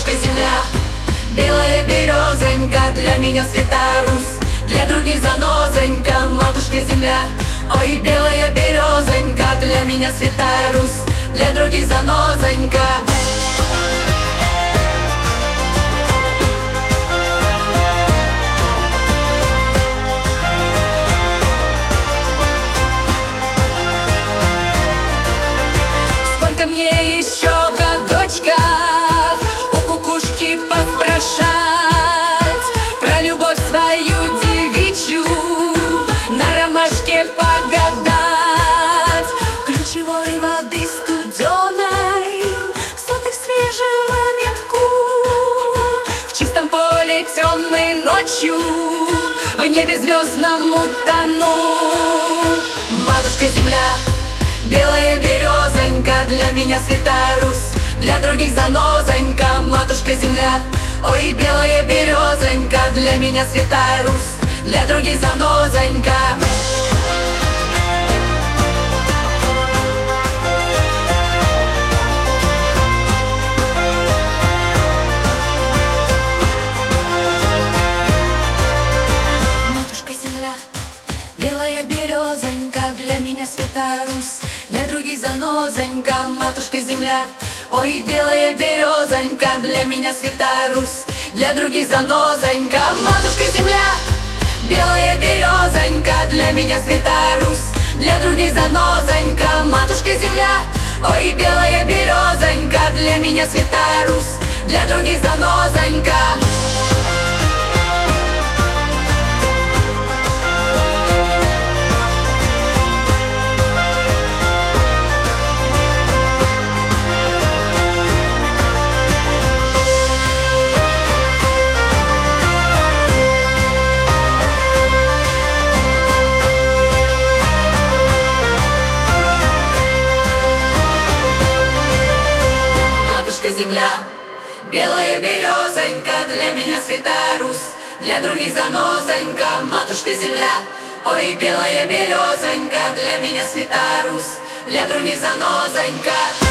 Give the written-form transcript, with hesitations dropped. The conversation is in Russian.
матушка земля. Белая березонька, для меня святая Русь, для других занозонька, матушка земля. Ой, белая березонька, для меня святая Русь, для других занозонька. Сколько мне еще годочков у кукушки попрошать про любовь свою девичью, на ромашке погадать, ключевой воды студеной, сотых свежего метку, в чистом поле темной ночью, в небе звездном утону. Матушка земля, белая березонька, для меня святая Русь, для других занозонька, матушка земля. Ой, белая березонька, для меня святая Русь, для других занозонька. Матушка земля, белая березонька, для меня святая Русь, для других занозонька, матушка земля. Ой, белая березонька, для меня святая Русь, для других занозонька, матушка земля. Белая березонька, для меня святая Русь, для других занозонька, матушка земля. Ой, белая березонька, для меня святая Русь, для других занозонька. Земля, белая березонька, для меня святая Русь, для других занозонька, матушка земля. Ой, белая березонька, для меня святая Русь, для других занозонька.